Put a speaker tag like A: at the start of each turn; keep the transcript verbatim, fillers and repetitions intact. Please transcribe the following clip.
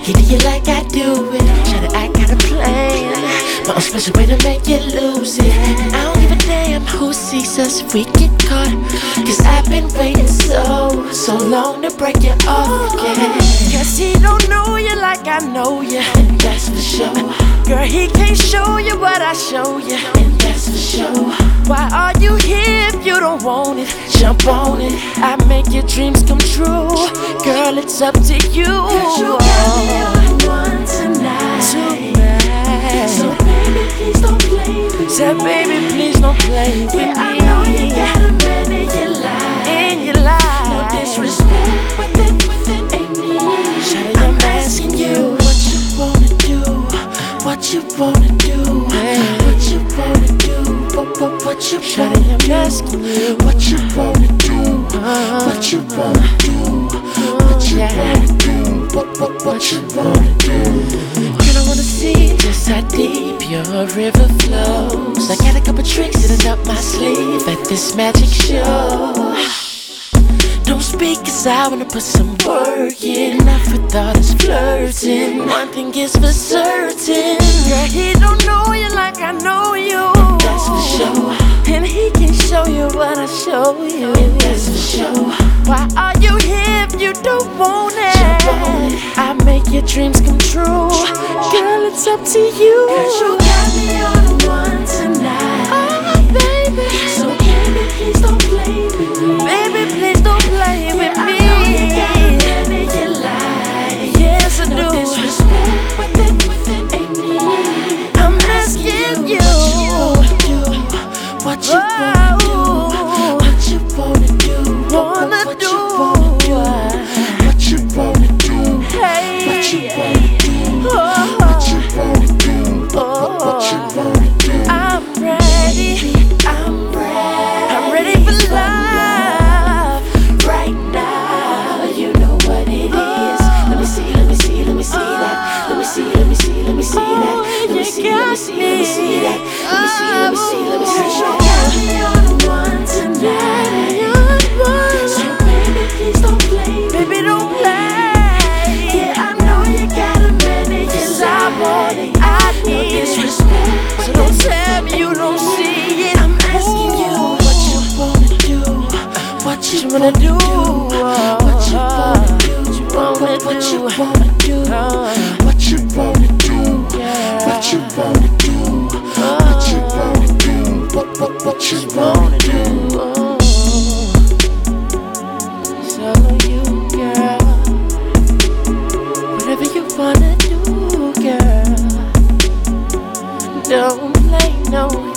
A: You do you like I do it. Try to I got a plan, my own special way to make you lose it. And I don't give a damn who sees us if we get caught, cause I've been waiting so, so long to break you off, yeah. Cause he don't know you like I know you, and that's for sure. Girl, he can't show you what I show you, and that's for sure. Why are you here if you don't want it? Jump on it, I make your dreams come true. Girl, it's up to you. Cause you got me on one tonight. Tonight. So baby, please don't play with me. Said baby, please don't play with yeah, me. I know you got a man in your life. In your life. No disrespect, but then, but then ain't me. Shawty, I'm asking you what you wanna do. What you wanna do? Hey. What you wanna do? What, what, what you Shawty, wanna I'm asking you what you wanna do? Uh, what you wanna do? What you yeah. wanna do? What, what, what you wanna do? Girl, I wanna see just how deep your river flows. I got a couple tricks hidden up my sleeve at this magic show. Don't speak cause I wanna put some work in. Enough with all this flirting. One thing is for certain, girl, he don't know you like I know you. That's for sure. And he can show you what I show you. And that's for sure. Why are you here if you don't want it? I make your dreams come true. Girl, it's up to you. Cause you got me on one tonight. Oh, baby. So baby, please don't play with me. Baby, please don't play with yeah, me. I know you got a man in your life. Yes, I no do. Disrespect, but then, but then ain't me. I'm asking you what you wanna do. What you wanna do? Wanna what do? What you wanna do? Hey. What you wanna do? Oh. What you wanna do? Oh. What you wanna do? I'm ready. I'm ready. I'm ready for love right now. You know what it is. Let me see. Let me see. Let me see that. Let me see. Let me see. Let me see that. Let me see. Let me see. Let me see that. Let me see. Let me see. Let me see. You got me on one tonight. So baby, please don't play. Baby, don't play. Yeah, I know you got a man in your life. I want it. I need it. So don't tell me you don't see it. I'm asking you what you wanna do. What you wanna do. What you wanna do. What you wanna do. What you wanna do. What you wanna do. What you wanna do. What, what, what you wanna do. So you, girl, whatever you wanna do, girl, don't play no